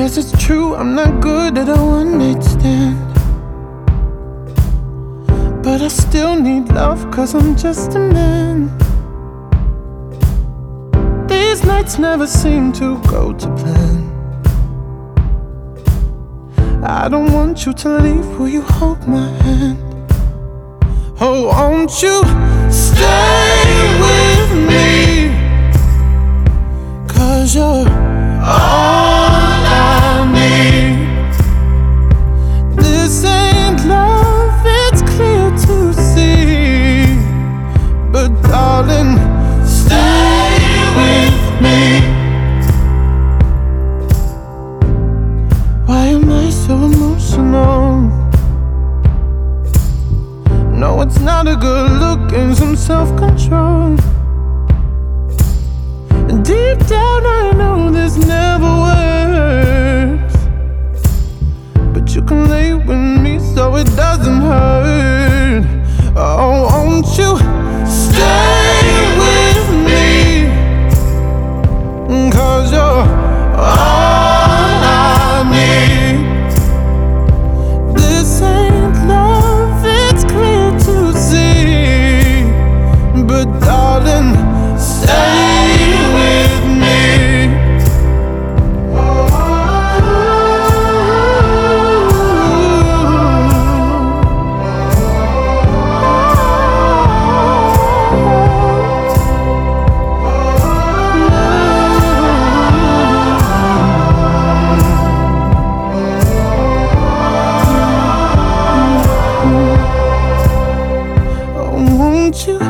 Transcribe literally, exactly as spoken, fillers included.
Guess it's true, I'm not good at a one-night stand, but I still need love, cause I'm just a man. These nights never seem to go to plan. I don't want you to leave, will you hold my hand? Oh, won't you stay with me? Cause you're all I need. This ain't love, it's clear to see, but darling, stay with me. Why am I so emotional? No, it's not a good look and some self-control. Deep down I know this never works, but you can lay with me so it doesn't hurt. Oh, won't you stay with me? Cause you're all I need. This ain't love, it's clear to see, but darling, stay with me. Oh, won't you